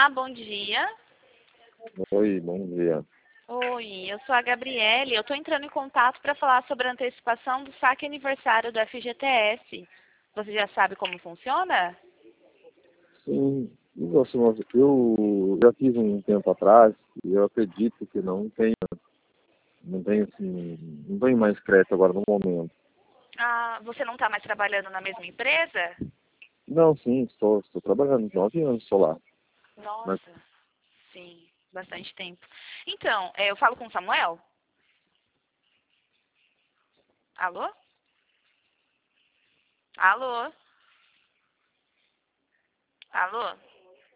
Olá, bom dia. Oi, bom dia. Oi, eu sou a Gabriele. Eu estou entrando em contato para falar sobre a antecipação do saque aniversário do FGTS. Você já sabe como funciona? Sim, e você, eu já fiz um tempo atrás e eu acredito que não tenho assim, não tenho mais crédito agora no momento. Ah, você não está mais trabalhando na mesma empresa? Não, sim, estou trabalhando 9 anos solar, mas Nossa, sim, bastante tempo. Então, eu falo com o Samuel? Alô? Alô? Alô?